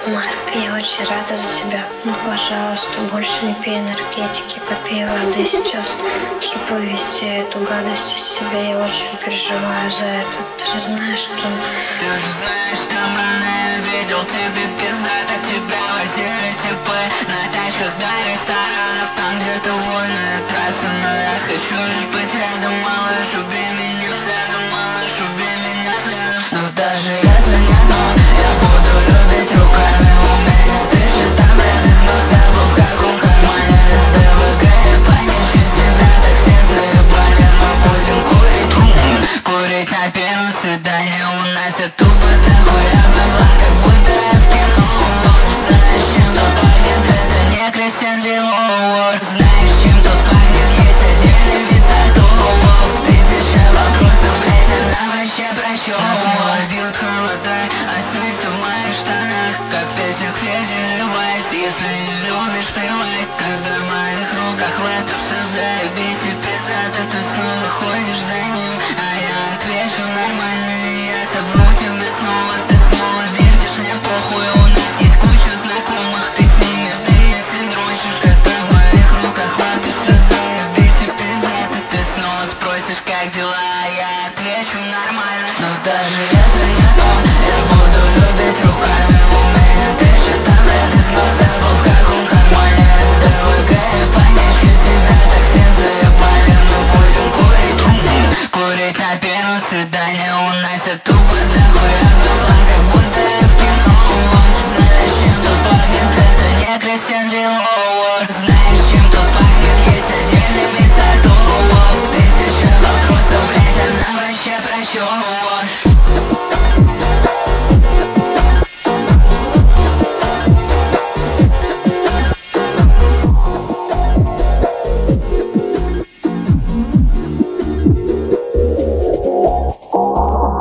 Марк, я очень рада за тебя. Ну, пожалуйста, больше не пей энергетики, попей воды сейчас, чтобы вывести эту гадость из себя. Я очень переживаю за это. Ты же знаешь, что... Ты же знаешь, что я видел тебе пизда, так тебя возили типы на тачках до ресторанов, там где-то вольная трасса. Но я хочу лишь быть рядом, малыш, убей меня взглядом, малыш, убей меня взглядом. Но даже если нет, я буду любить руками. У меня 1000 таблеток, но забыл в каком кармане. СДВГ и панички, тебя так все заебали. Мы будем курить на первом свидании. У нас я тупо дохуя бабла, как будто я в кино. Знаешь, чем тут пахнет, это не Кристиан Диор. Знаешь, чем тут пахнет, есть отдельный вид сортов. 1000 вопросов, блять, она вообще про чё? Нас не бьют холода, а сердце в моих штанах, как в песнях Феди Левайс. Если не любишь, плевай, когда в моих руках хватит, все заебись и пиздато. Ты снова ходишь за ним, а я отвечу нормально, и я совру тебе снова. Ты снова вертишь, мне похуй, у нас есть куча знакомых, ты с ними в ДС и дрочишь. Когда в моих руках хватит, все заебись и пиздато. Ты снова спросишь, как дела, а я отвечу нормально. Но даже если нет, я буду любить руками. У меня 1000 таблеток, но забыл в каком кармане. СДВГ и панички, тебя так все заебали. Мы будем курить на первом свидании. У нас я тупо дохуя бабла, как будто я в кино. Знаешь, чем тут пахнет, это не Кристиан Диор.